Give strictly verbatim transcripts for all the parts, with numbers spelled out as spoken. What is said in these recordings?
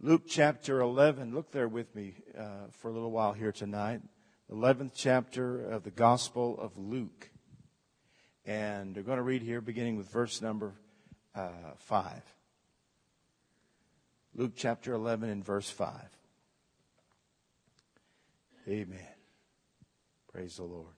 Luke chapter eleven. Look there with me uh, for a little while here tonight. eleventh chapter of the Gospel of Luke. And we're going to read here beginning with verse number uh, five. Luke chapter eleven and verse five. Amen. Praise the Lord.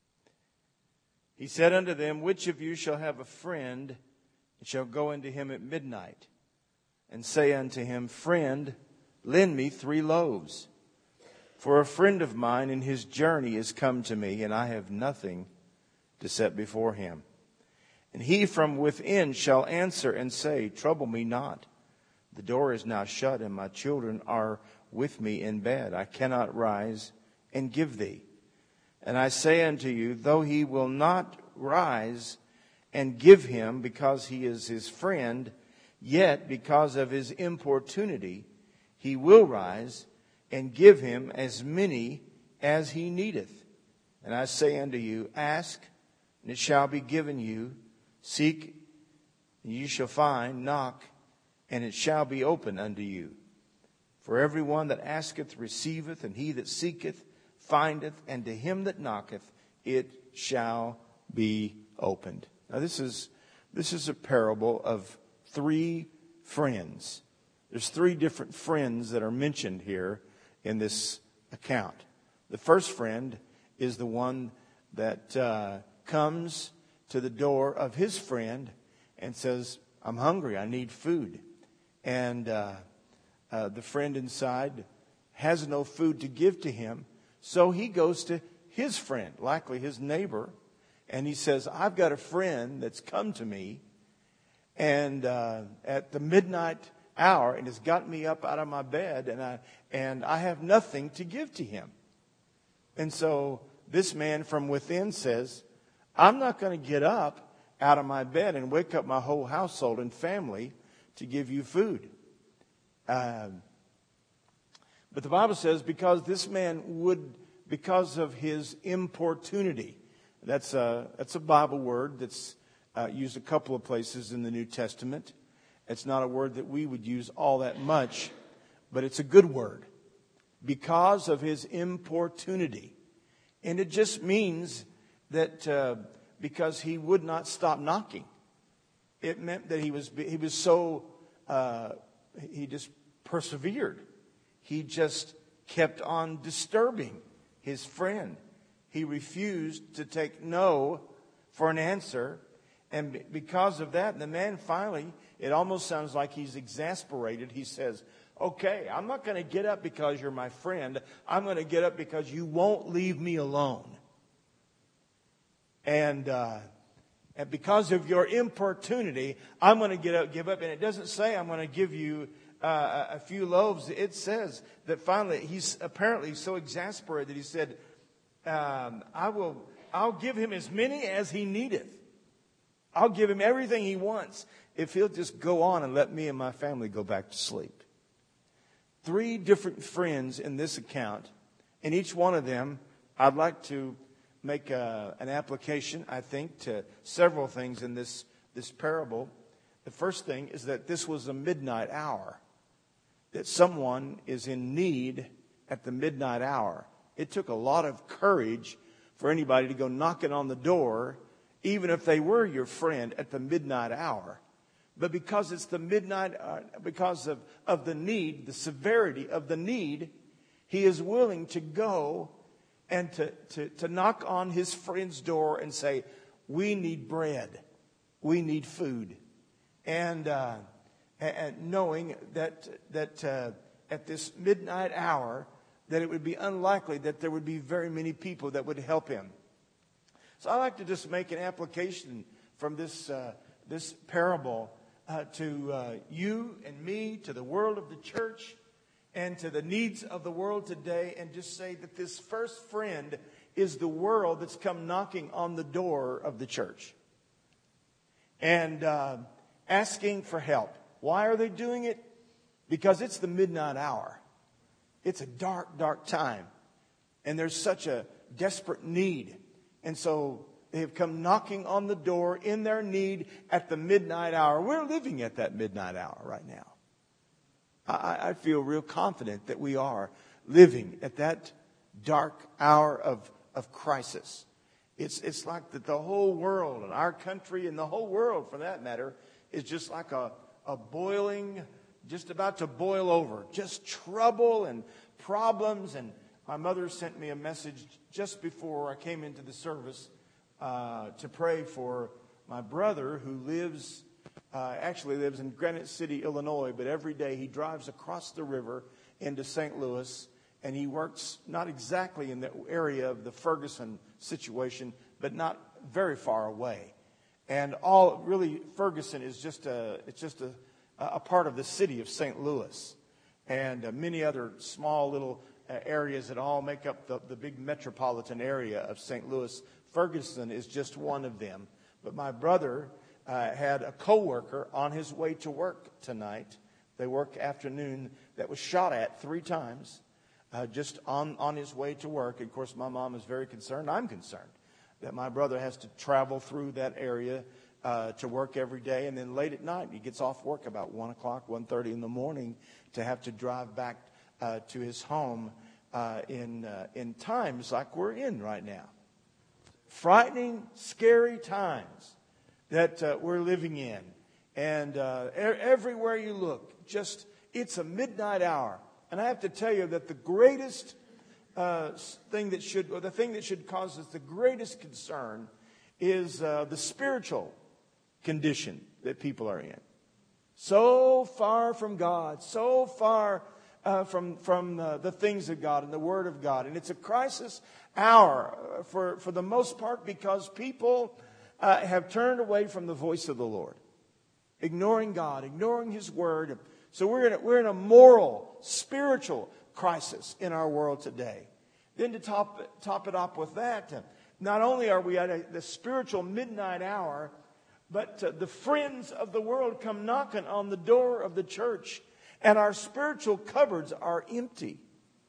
He said unto them, Which of you shall have a friend and shall go unto him at midnight, and say unto him, Friend, lend me three loaves. For a friend of mine in his journey is come to me, and I have nothing to set before him. And he from within shall answer and say, Trouble me not. The door is now shut, and my children are with me in bed. I cannot rise and give thee. And I say unto you, though he will not rise and give him because he is his friend, yet because of his importunity, he will rise and give him as many as he needeth. And I say unto you, ask, and it shall be given you. Seek, and you shall find. Knock, and it shall be opened unto you. For everyone that asketh receiveth, and he that seeketh findeth, and to him that knocketh it shall be opened. Now this is this is a parable of three friends. There's three different friends that are mentioned here in this account. The first friend is the one that uh, comes to the door of his friend and says, I'm hungry, I need food. And uh, uh, the friend inside has no food to give to him, so he goes to his friend, likely his neighbor, and he says, I've got a friend that's come to me and uh, at the midnight hour and has got me up out of my bed, and I and I have nothing to give to him. And so this man from within says, I'm not going to get up out of my bed and wake up my whole household and family to give you food. Um, but the Bible says because this man would, because of his importunity, that's a, that's a Bible word that's uh, used a couple of places in the New Testament. It's not a word that we would use all that much, but it's a good word. Because of his importunity. And it just means that uh, because he would not stop knocking. It meant that he was he was so, uh, he just persevered. He just kept on disturbing his friend. He refused to take no for an answer. And because of that, the man finally, it almost sounds like he's exasperated. He says, okay, I'm not going to get up because you're my friend. I'm going to get up because you won't leave me alone. And uh, and because of your importunity, I'm going to get up, give up. And it doesn't say I'm going to give you uh, a few loaves. It says that finally he's apparently so exasperated that he said, um, I will, I'll give him as many as he needeth. I'll give him everything he wants if he'll just go on and let me and my family go back to sleep. Three different friends in this account, and each one of them, I'd like to make a, an application, I think, to several things in this, this parable. The first thing is that this was a midnight hour, that someone is in need at the midnight hour. It took a lot of courage for anybody to go knocking on the door, even if they were your friend, at the midnight hour. But because it's the midnight, uh, because of, of the need, the severity of the need, he is willing to go and to, to, to knock on his friend's door and say, we need bread. We need food. And, uh, and knowing that, that uh, at this midnight hour, that it would be unlikely that there would be very many people that would help him. So I like to just make an application from this uh, this parable uh, to uh, you and me, to the world of the church, and to the needs of the world today, and just say that this first friend is the world that's come knocking on the door of the church and uh, asking for help. Why are they doing it? Because it's the midnight hour. It's a dark, dark time, and there's such a desperate need. And so they have come knocking on the door in their need at the midnight hour. We're living at that midnight hour right now. I, I feel real confident that we are living at that dark hour of, of crisis. It's, it's like that the whole world, and our country and the whole world for that matter, is just like a, a boiling, just about to boil over. Just trouble and problems. And my mother sent me a message just before I came into the service uh, to pray for my brother who lives, uh, actually lives in Granite City, Illinois, but every day he drives across the river into Saint Louis, and he works not exactly in the area of the Ferguson situation, but not very far away. And all really, Ferguson is just a it's just a a part of the city of Saint Louis, and uh, many other small little uh, areas that all make up the, the big metropolitan area of Saint Louis. Ferguson is just one of them. But my brother uh, had a coworker on his way to work tonight. They work afternoon that was shot at three times, uh, just on on his way to work. And of course, my mom is very concerned. I'm concerned that my brother has to travel through that area uh, to work every day. And then late at night, he gets off work about one o'clock, one thirty in the morning to have to drive back uh, to his home uh, in, uh, in times like we're in right now. Frightening, scary times that uh, we're living in. And uh, er- everywhere you look, just it's a midnight hour. And I have to tell you that the greatest Uh, thing that should, or the thing that should cause us the greatest concern is uh, the spiritual condition that people are in. So far from God, so far uh, from from uh, the things of God and the Word of God, and it's a crisis hour for for the most part because people uh, have turned away from the voice of the Lord, ignoring God, ignoring His Word. So we're in a, we're in a moral, spiritual crisis in our world today. Then to top, top it up with that, not only are we at a, the spiritual midnight hour, but uh, the friends of the world come knocking on the door of the church, and our spiritual cupboards are empty.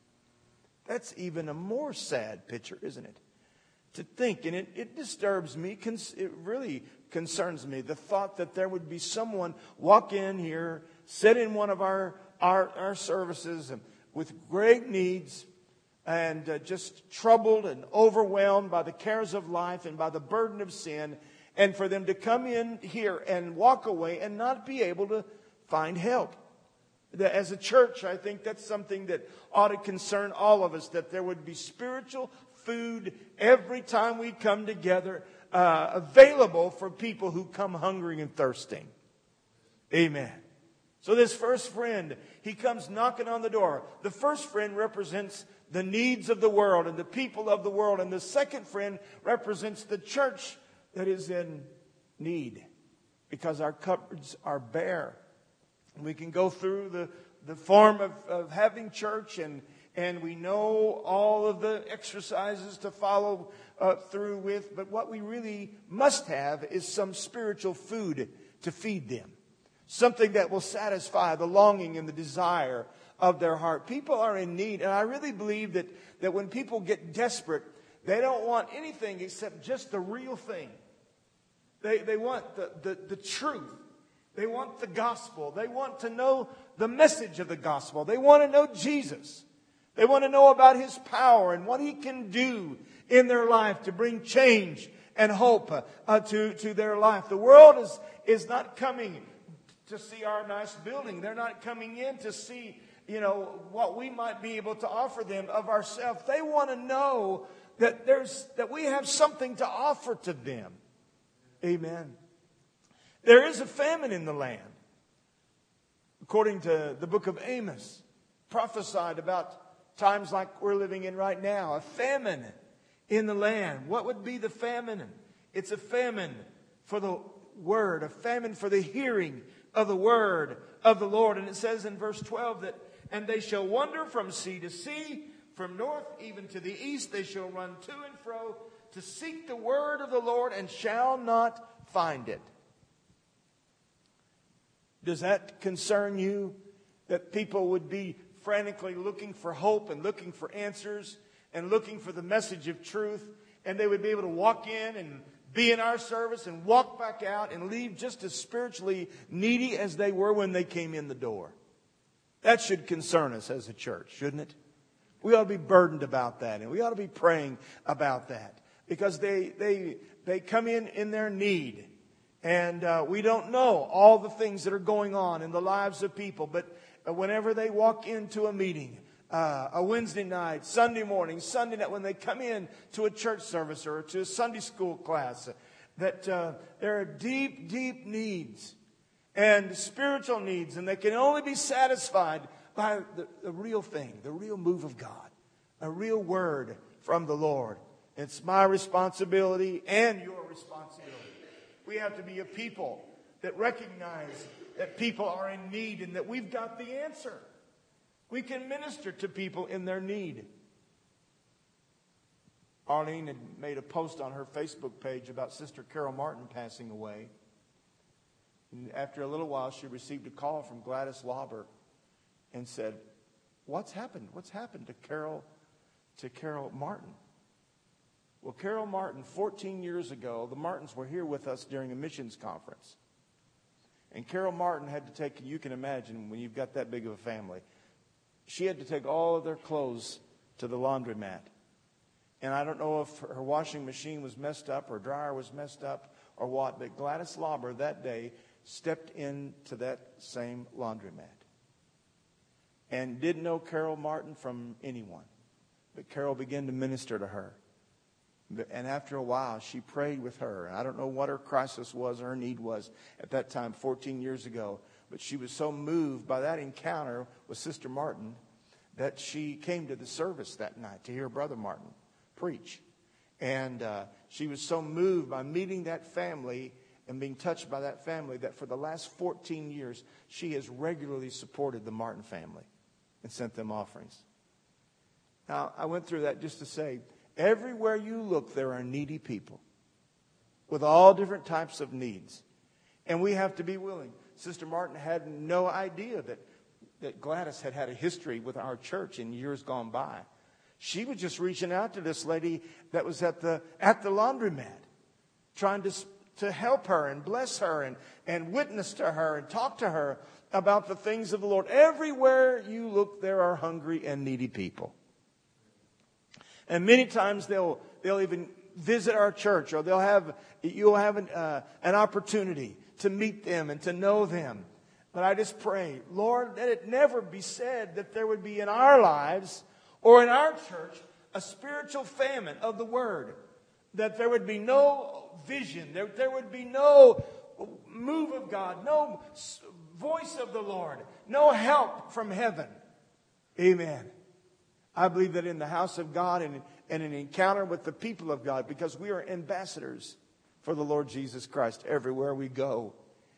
That's even a more sad picture, isn't it? To think, and it, it disturbs me, it really concerns me, the thought that there would be someone walk in here, sit in one of our, our, our services, and with great needs and uh, just troubled and overwhelmed by the cares of life and by the burden of sin, and for them to come in here and walk away and not be able to find help. As a church, I think that's something that ought to concern all of us, that there would be spiritual food every time we come together, uh, available for people who come hungry and thirsting. Amen. So this first friend, he comes knocking on the door. The first friend represents the needs of the world and the people of the world. And the second friend represents the church that is in need, because our cupboards are bare. We can go through the, the form of, of having church, and, and we know all of the exercises to follow uh, through with. But what we really must have is some spiritual food to feed them. Something that will satisfy the longing and the desire of their heart. People are in need. And I really believe that, that when people get desperate, they don't want anything except just the real thing. They, they want the, the, the truth. They want the gospel. They want to know the message of the gospel. They want to know Jesus. They want to know about His power and what He can do in their life to bring change and hope uh, to, to their life. The world is, is not coming to see our nice building. They're not coming in to see, you know, what we might be able to offer them of ourselves. They want to know that there's that we have something to offer to them. Amen. There is a famine in the land. According to the book of Amos, prophesied about times like we're living in right now. A famine in the land. What would be the famine? It's a famine for the word, a famine for the hearing of the word of the Lord. And it says in verse twelve that, and they shall wander from sea to sea, from north even to the east. They shall run to and fro to seek the word of the Lord, and shall not find it. Does that concern you? That people would be frantically looking for hope and looking for answers and looking for the message of truth, and they would be able to walk in and be in our service and walk back out and leave just as spiritually needy as they were when they came in the door? That should concern us as a church, shouldn't it? We ought to be burdened about that, and we ought to be praying about that, because they they they come in in their need, and uh, we don't know all the things that are going on in the lives of people. But whenever they walk into a meeting, uh, a Wednesday night, Sunday morning, Sunday night, when they come in to a church service or to a Sunday school class, that uh, there are deep, deep needs and spiritual needs, and they can only be satisfied by the, the real thing, the real move of God, a real word from the Lord. It's my responsibility and your responsibility. We have to be a people that recognize that people are in need and that we've got the answer. We can minister to people in their need. Arlene had made a post on her Facebook page about Sister Carol Martin passing away. And after a little while, she received a call from Gladys Lauber and said, "What's happened? What's happened to Carol, to Carol Martin?" Well, Carol Martin, fourteen years ago, the Martins were here with us during a missions conference. And Carol Martin had to take, you can imagine when you've got that big of a family, she had to take all of their clothes to the laundromat. And I don't know if her washing machine was messed up or dryer was messed up or what, but Gladys Lauber that day stepped into that same laundromat and didn't know Carol Martin from anyone. But Carol began to minister to her. And after a while, she prayed with her. I don't know what her crisis was, her need was at that time, fourteen years ago. But she was so moved by that encounter with Sister Martin that she came to the service that night to hear Brother Martin preach. And uh, she was so moved by meeting that family and being touched by that family that for the last fourteen years, she has regularly supported the Martin family and sent them offerings. Now, I went through that just to say, everywhere you look, there are needy people with all different types of needs. And we have to be willing. Sister Martin had no idea that, that Gladys had had a history with our church in years gone by. She was just reaching out to this lady that was at the at the laundromat, trying to, to help her and bless her and, and witness to her and talk to her about the things of the Lord. Everywhere you look, there are hungry and needy people. And many times they'll they'll even visit our church, or they'll have you'll have an, uh, an opportunity to meet them and to know them. But I just pray, Lord, that it never be said that there would be in our lives or in our church a spiritual famine of the Word. That there would be no vision, there, there would be no move of God, no voice of the Lord, no help from heaven. Amen. I believe that in the house of God and, and an encounter with the people of God, because we are ambassadors for the Lord Jesus Christ everywhere we go.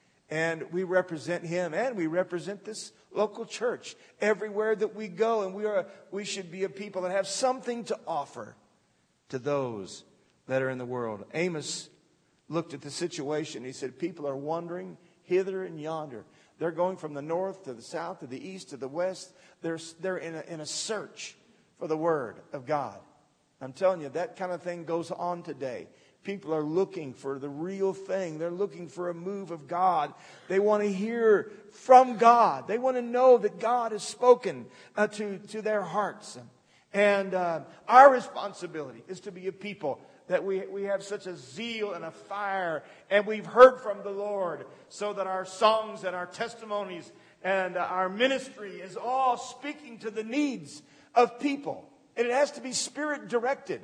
And we represent Him, and we represent this local church everywhere that we go. And we are we should be a people that have something to offer to those that are in the world. Amos looked at the situation. He said, people are wandering hither and yonder. They're going from the north to the south to the east to the west. They're, they're in a, in a search for the Word of God. I'm telling you, that kind of thing goes on today. People are looking for the real thing. They're looking for a move of God. They want to hear from God. They want to know that God has spoken uh, to, to their hearts. And uh, our responsibility is to be a people that we, we have such a zeal and a fire, and we've heard from the Lord, so that our songs and our testimonies and uh, our ministry is all speaking to the needs of people. And it has to be Spirit directed.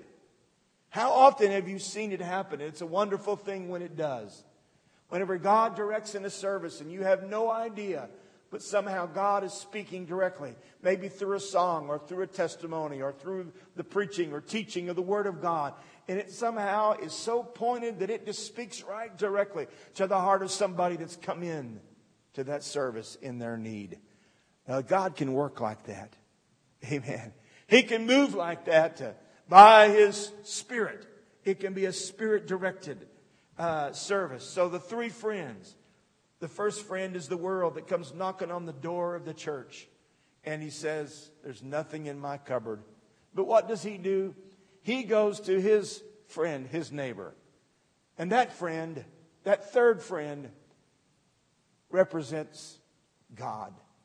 How often have you seen it happen? It's a wonderful thing when it does. Whenever God directs in a service and you have no idea, but somehow God is speaking directly, maybe through a song or through a testimony or through the preaching or teaching of the Word of God, and it somehow is so pointed that it just speaks right directly to the heart of somebody that's come in to that service in their need. Now, God can work like that. Amen. He can move like that uh, by His Spirit. It can be a Spirit-directed uh, service. So the three friends. The first friend is the world that comes knocking on the door of the church. And he says, there's nothing in my cupboard. But what does he do? He goes to his friend, his neighbor. And that friend, that third friend, represents God.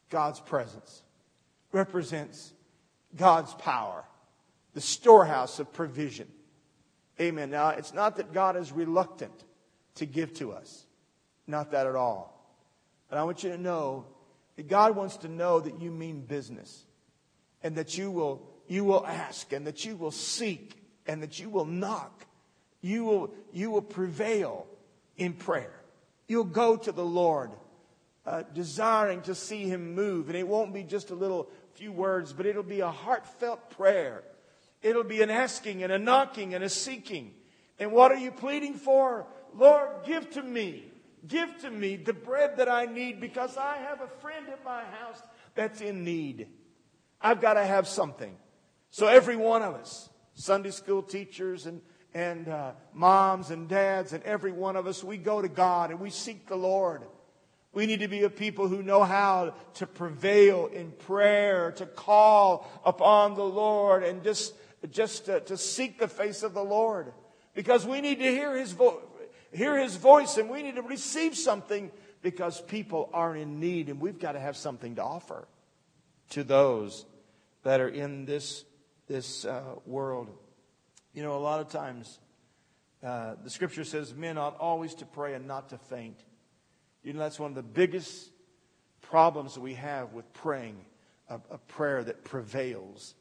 God's presence, represents God's power, the storehouse of provision. Amen. Now, it's not that God is reluctant to give to us. Not that at all. But I want you to know that God wants to know that you mean business. And that you will, you will ask, and that you will seek, and that you will knock. You will, you will prevail in prayer. You'll go to the Lord uh, desiring to see Him move. And it won't be just a little few words, but it'll be a heartfelt prayer. It'll be an asking and a knocking and a seeking. And what are you pleading for? Lord, give to me. Give to me the bread that I need, because I have a friend in my house that's in need. I've got to have something. So every one of us, Sunday school teachers and, and uh, moms and dads, and every one of us, we go to God and we seek the Lord. We need to be a people who know how to prevail in prayer, to call upon the Lord, and just, just to, to seek the face of the Lord. Because we need to hear His voice. Hear His voice, and we need to receive something, because people are in need, and we've got to have something to offer to those that are in this this uh, world. You know, a lot of times uh, the Scripture says men ought always to pray and not to faint. You know, that's one of the biggest problems that we have with praying a, a prayer that prevails,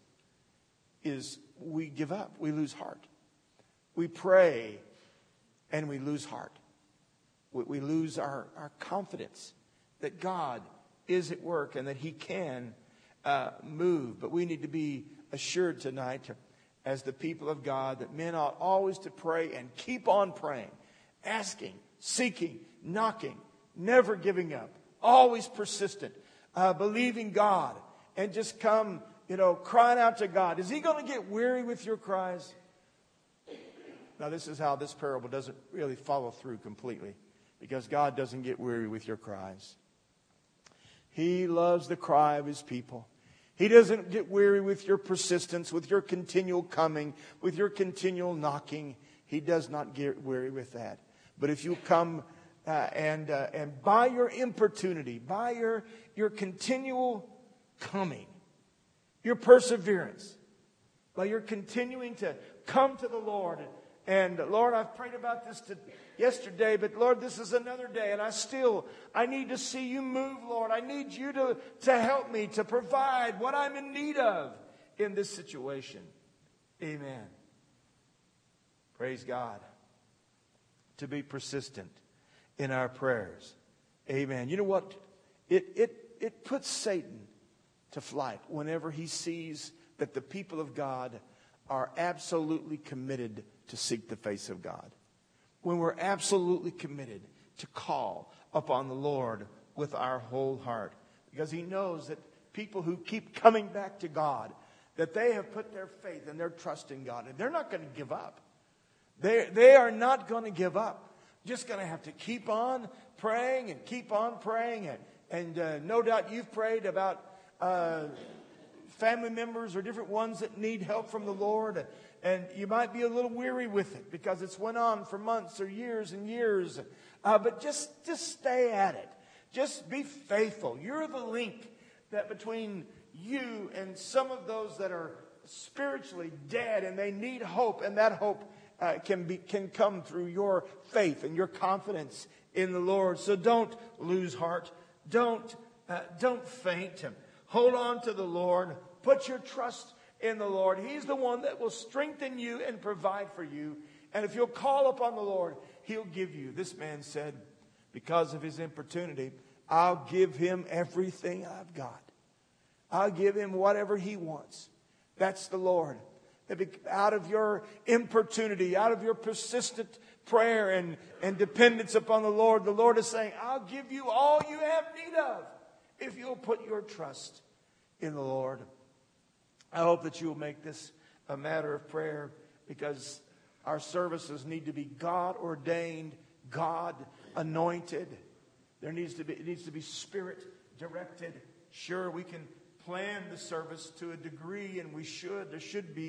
is we give up, we lose heart. We pray and we lose heart. We, we lose our, our confidence that God is at work and that He can uh, move. But we need to be assured tonight, as the people of God, that men ought always to pray and keep on praying, asking, seeking, knocking, never giving up, always persistent, uh, believing God, and just come, you know, crying out to God. Is He going to get weary with your cries? Now, this is how this parable doesn't really follow through completely, because God doesn't get weary with your cries. He loves the cry of His people. He doesn't get weary with your persistence, with your continual coming, with your continual knocking. He does not get weary with that. But if you come uh, and uh, and by your importunity, by your your continual coming, your perseverance, by your continuing to come to the Lord. And Lord, I've prayed about this to yesterday, but Lord, this is another day, and I still, I need to see You move, Lord. I need You to, to help me, to provide what I'm in need of in this situation. Amen. Praise God. To be persistent in our prayers. Amen. You know what? It, it, it puts Satan to flight whenever he sees that the people of God are absolutely committed to seek the face of God. When we're absolutely committed to call upon the Lord with our whole heart. Because He knows that people who keep coming back to God, that they have put their faith and their trust in God, and they're not going to give up. They, they are not going to give up. Just going to have to keep on praying and keep on praying. And, and uh, no doubt you've prayed about uh, family members or different ones that need help from the Lord. And you might be a little weary with it because it's went on for months or years and years. Uh, but just, just stay at it. Just be faithful. You're the link that between you and some of those that are spiritually dead and they need hope. And that hope uh, can be can come through your faith and your confidence in the Lord. So don't lose heart. Don't, uh, don't faint. Hold on to the Lord. Put your trust in the Lord. He's the one that will strengthen you and provide for you. And if you'll call upon the Lord, He'll give you. This man said, because of his importunity, I'll give him everything I've got. I'll give him whatever he wants. That's the Lord. Out of your importunity, out of your persistent prayer and, and dependence upon the Lord, the Lord is saying, I'll give you all you have need of if you'll put your trust in the Lord. I hope that you will make this a matter of prayer, because our services need to be God ordained, God anointed. There needs to be it needs to be Spirit directed. Sure, we can plan the service to a degree, and we should. There should be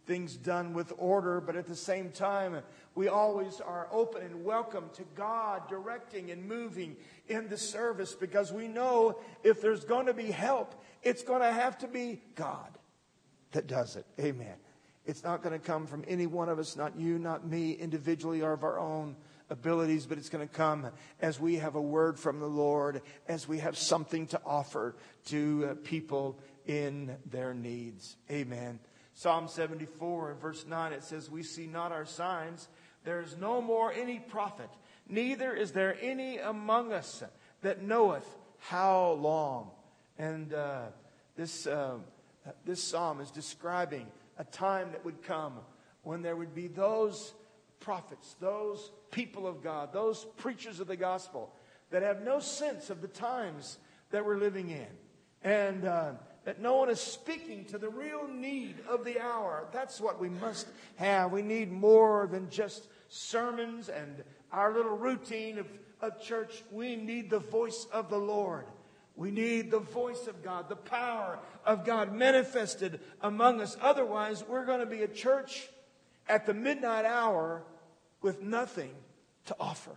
things done with order, but at the same time, we always are open and welcome to God directing and moving in the service, because we know if there's going to be help, it's going to have to be God that does it. Amen. It's not going to come from any one of us, not you, not me, individually or of our own abilities, but it's going to come as we have a word from the Lord, as we have something to offer to uh, people in their needs. Amen. Psalm seventy-four and verse nine, it says, "We see not our signs. There is no more any prophet, neither is there any among us that knoweth how long." And uh, this uh, this psalm is describing a time that would come when there would be those prophets, those people of God, those preachers of the gospel that have no sense of the times that we're living in. And uh, that no one is speaking to the real need of the hour. That's what we must have. We need more than just sermons and our little routine of, of church. We need the voice of the Lord. We need the voice of God, the power of God manifested among us. Otherwise, we're going to be a church at the midnight hour with nothing to offer.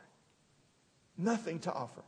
Nothing to offer.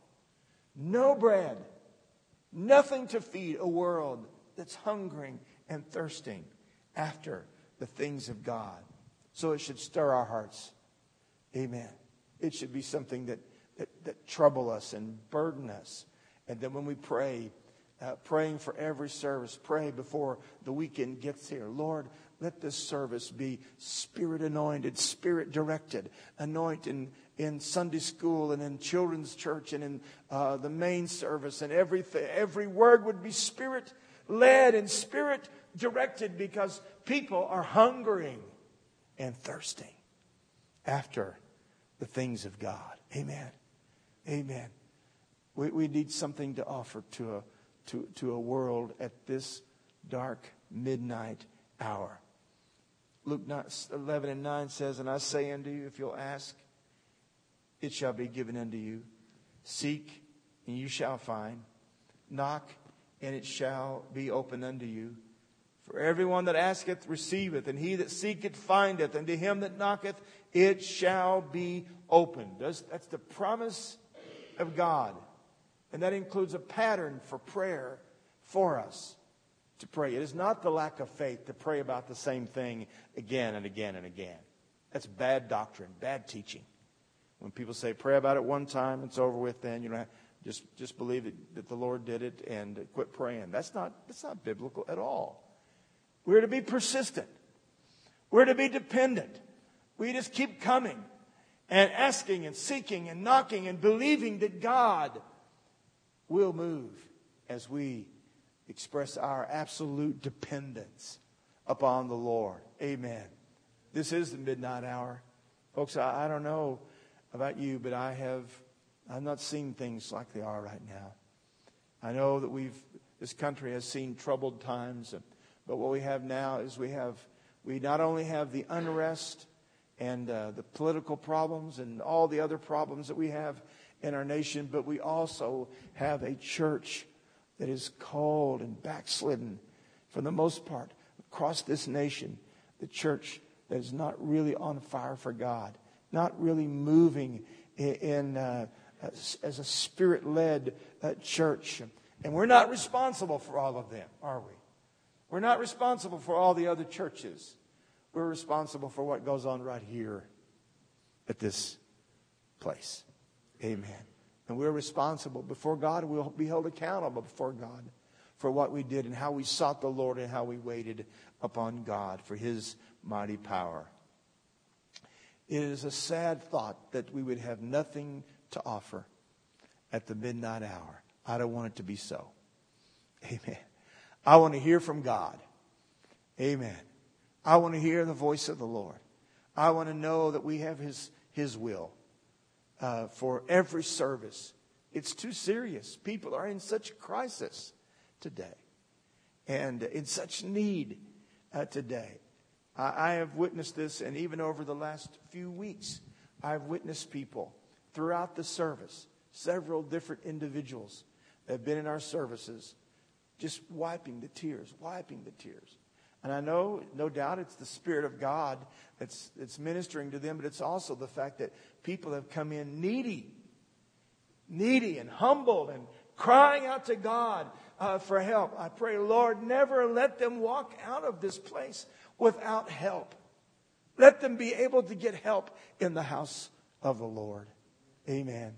No bread. Nothing to feed a world that's hungering and thirsting after the things of God. So it should stir our hearts. Amen. It should be something that, that, that trouble us and burden us. And then when we pray, uh, praying for every service, pray before the weekend gets here. Lord, let this service be Spirit anointed, Spirit directed, anoint in, in Sunday school and in children's church and in uh, the main service, and everything. Every word would be Spirit led and Spirit directed, because people are hungering and thirsting after the things of God. Amen. Amen. We, we need something to offer to a, to, to a world at this dark midnight hour. Luke eleven and nine says, "And I say unto you, if you'll ask, it shall be given unto you. Seek, and you shall find. Knock, and it shall be opened unto you. For everyone that asketh receiveth, and he that seeketh findeth, and to him that knocketh it shall be opened." That's the promise of God. And that includes a pattern for prayer for us to pray. It is not the lack of faith to pray about the same thing again and again and again. That's bad doctrine, bad teaching. When people say pray about it one time, it's over with, then you know, just just believe that, that the Lord did it and quit praying. That's not that's not biblical at all. We're to be persistent. We're to be dependent. We just keep coming and asking and seeking and knocking and believing that God will move as we express our absolute dependence upon the Lord. Amen. This is the midnight hour. Folks, I, I don't know about you, but I have I've not seen things like they are right now. I know that we've this country has seen troubled times, but what we have now is we have we not only have the unrest and uh, the political problems and all the other problems that we have in our nation, but we also have a church that is cold and backslidden for the most part across this nation. The church that is not really on fire for God, not really moving in, in uh, as a Spirit-led uh, church. And we're not responsible for all of them, are we? We're not responsible for all the other churches. We're responsible for what goes on right here at this place. Amen. And we're responsible before God. We'll be held accountable before God for what we did and how we sought the Lord and how we waited upon God for His mighty power. It is a sad thought that we would have nothing to offer at the midnight hour. I don't want it to be so. Amen. I want to hear from God. Amen. I want to hear the voice of the Lord. I want to know that we have His, His will uh, for every service. It's too serious. People are in such crisis today and in such need uh, today. I, I have witnessed this, and even over the last few weeks, I've witnessed people throughout the service, several different individuals that have been in our services, just wiping the tears, wiping the tears. And I know, no doubt, it's the Spirit of God that's, that's ministering to them, but it's also the fact that people have come in needy, needy and humbled and crying out to God uh, for help. I pray, Lord, never let them walk out of this place without help. Let them be able to get help in the house of the Lord. Amen.